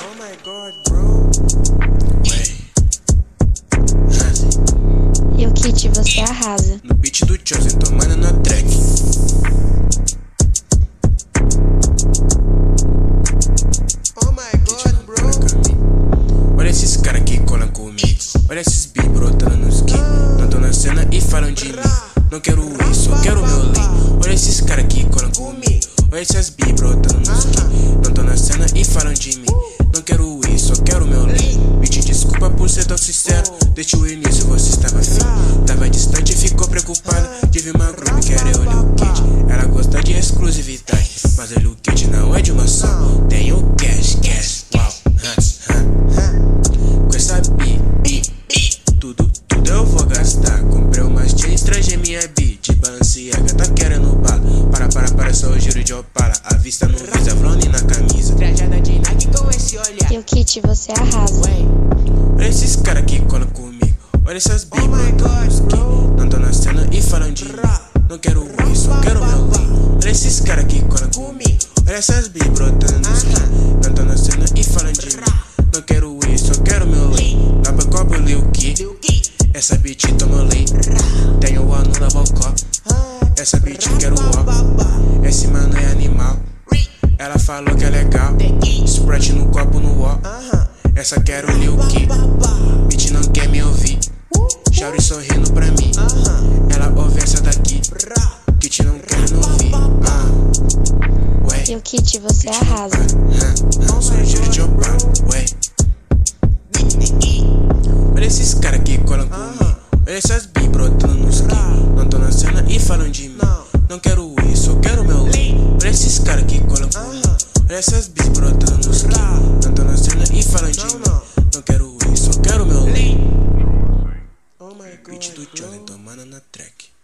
Oh my god, bro. E o Kit, você arrasa. No beat do Chosen, tomando na track. Oh my god, bro. Olha esses cara que colam comigo. Olha esses bi brotando nos que não tô na cena e falam de mim. Não quero isso, só quero meu lean. Olha esses cara que colam comigo. Olha essas bi brotando nos que não tô na cena e falam de mim. Não quero isso, só quero meu lean. Me desculpa por ser tão sincero. Desde o início você estava afim. Tava distante e ficou preocupada de ver uma groove que era o Lil Kid. Ela gosta de exclusividade, mas o Lil Kid não é de uma só. Tem o cash, wow. Com essa bi, tudo eu vou gastar. Comprei umas chains, traje minha bi de Balenciaga, tá querendo bala. Para, só o giro de Opala. A vista não visa, Vrone na camisa. Trajada de Nike com esse olhar. E o Kit, você arrasa. Olha esses cara que colam comigo. Olha essas bi brotando que não tô na cena e falam de mim. Não quero isso, só quero meu lean. Olha esses cara que colam comigo. Olha essas bi brotando que não tô na cena e falam de mim. Não quero isso, só quero meu lean. Dá pra copo Lil Kid. Essa bitch toma lean. Tenho o ano da Bocó. Essa bitch quero ó. Esse mano é animal. Ela falou que é legal. Sprite no copo no ó. Essa quero Lil Kid. Bitch não quer me ouvir. Shauri sorrindo pra mim. Ela ouve essa daqui. Kit não quer me ouvir. E o Kit, você arrasa. Sou o giro de Opala. Olha esses cara que colam comigo. Olha essas bi brotando nos que não tô na cena e falam de mim. Não quero isso, só quero meu lean. Olha esses cara que colam comigo. Olha essas bi brotando nos que não tô na cena e falam de mim. Não quero isso, só quero meu lean. Beat do Chosen tomando na track.